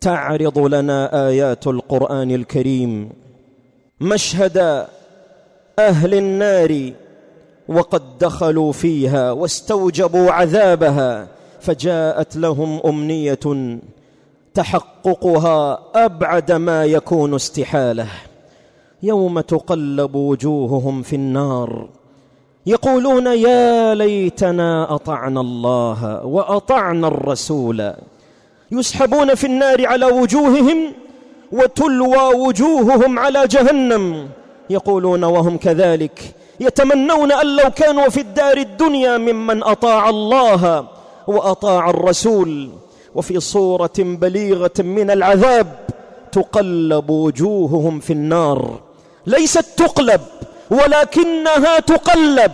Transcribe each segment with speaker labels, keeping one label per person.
Speaker 1: تعرض لنا آيات القرآن الكريم مشهد أهل النار وقد دخلوا فيها واستوجبوا عذابها، فجاءت لهم أمنية تحققها أبعد ما يكون استحالة. يوم تقلب وجوههم في النار يقولون يا ليتنا أطعنا الله وأطعنا الرسول. يسحبون في النار على وجوههم وتلوى وجوههم على جهنم، يقولون وهم كذلك يتمنون أن لو كانوا في الدار الدنيا ممن أطاع الله وأطاع الرسول. وفي صورة بليغة من العذاب تقلب وجوههم في النار، ليست تقلب ولكنها تقلب.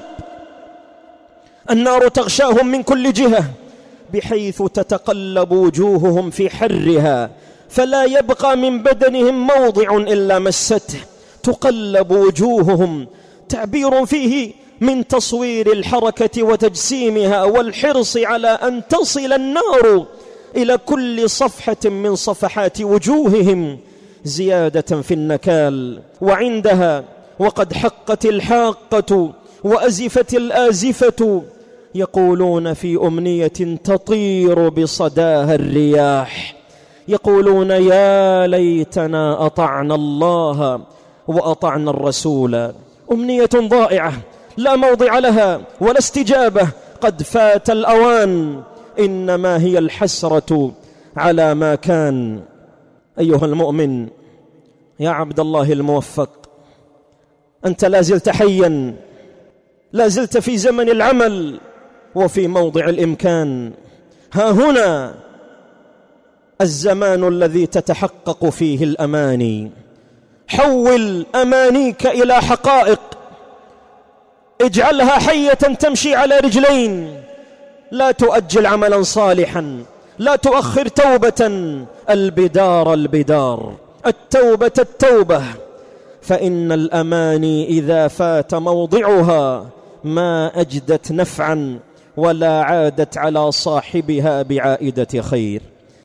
Speaker 1: النار تغشاهم من كل جهة بحيث تتقلب وجوههم في حرها، فلا يبقى من بدنهم موضع إلا مسته. تقلب وجوههم، تعبير فيه من تصوير الحركة وتجسيمها والحرص على أن تصل النار إلى كل صفحة من صفحات وجوههم، زيادة في النكال. وعندها وقد حقت الحاقة وأزفت الآزفة يقولون في أمنية تطير بصداها الرياح، يقولون يا ليتنا أطعنا الله وأطعنا الرسول. أمنية ضائعة لا موضع لها ولا استجابة، قد فات الأوان، إنما هي الحسرة على ما كان. أيها المؤمن يا عبد الله الموفق، أنت لا زلت حيا، لا زلت في زمن العمل وفي موضع الإمكان. ها هنا الزمان الذي تتحقق فيه الأماني. حول أمانيك إلى حقائق، اجعلها حية تمشي على رجلين. لا تؤجل عملا صالحا، لا تؤخر توبة. البدار البدار، التوبة التوبة، فإن الأماني إذا فات موضعها ما أجدت نفعا ولا عادت على صاحبها بعائدة خير.